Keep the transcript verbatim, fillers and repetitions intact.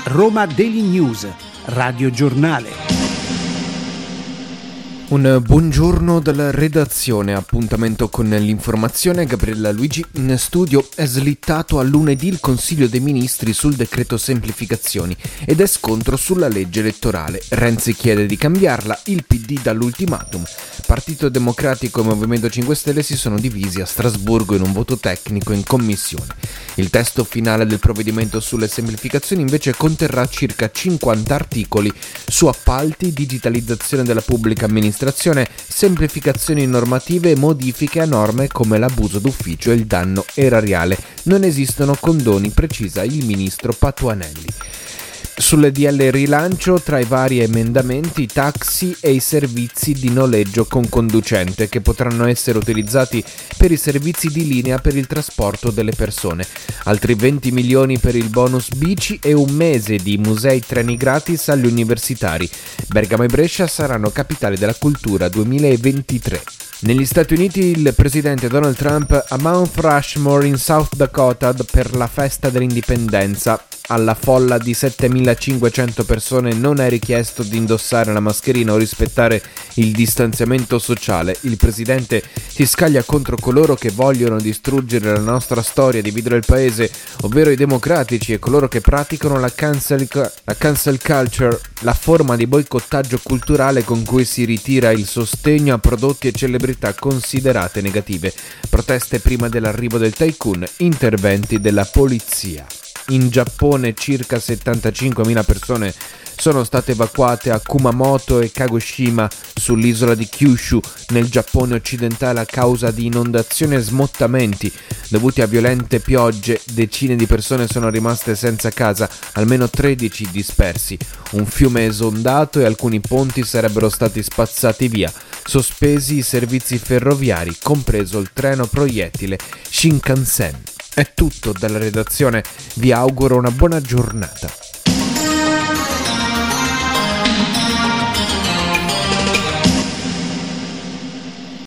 Roma Daily News, Radio Giornale. Un buongiorno dalla redazione, appuntamento con l'informazione. Gabriella Luigi in studio. È slittato a lunedì il Consiglio dei Ministri sul decreto semplificazioni ed è scontro sulla legge elettorale. Renzi chiede di cambiarla, il P D dà l'ultimatum. Partito Democratico e Movimento cinque Stelle si sono divisi a Strasburgo in un voto tecnico in commissione. Il testo finale del provvedimento sulle semplificazioni invece conterrà circa cinquanta articoli su appalti, digitalizzazione della pubblica amministrazione, semplificazioni normative e modifiche a norme come l'abuso d'ufficio e il danno erariale. Non esistono condoni, precisa il ministro Patuanelli. Sulle D L rilancio, tra i vari emendamenti, i taxi e i servizi di noleggio con conducente che potranno essere utilizzati per i servizi di linea per il trasporto delle persone. Altri venti milioni per il bonus bici e un mese di musei treni gratis agli universitari. Bergamo e Brescia saranno capitali della cultura duemilaventitré. Negli Stati Uniti il presidente Donald Trump a Mount Rushmore in South Dakota per la festa dell'indipendenza. Alla folla di settemilacinquecento persone non è richiesto di indossare la mascherina o rispettare il distanziamento sociale. Il presidente si scaglia contro coloro che vogliono distruggere la nostra storia, dividere il paese, ovvero i democratici e coloro che praticano la cancel, la cancel culture, la forma di boicottaggio culturale con cui si ritira il sostegno a prodotti e celebrità considerate negative. Proteste prima dell'arrivo del tycoon, interventi della polizia. In Giappone circa settantacinquemila persone sono state evacuate a Kumamoto e Kagoshima sull'isola di Kyushu nel Giappone occidentale a causa di inondazioni e smottamenti dovuti a violente piogge. Decine di persone sono rimaste senza casa, almeno tredici dispersi. Un fiume è esondato e alcuni ponti sarebbero stati spazzati via. Sospesi i servizi ferroviari, compreso il treno proiettile Shinkansen. È tutto dalla redazione, vi auguro una buona giornata.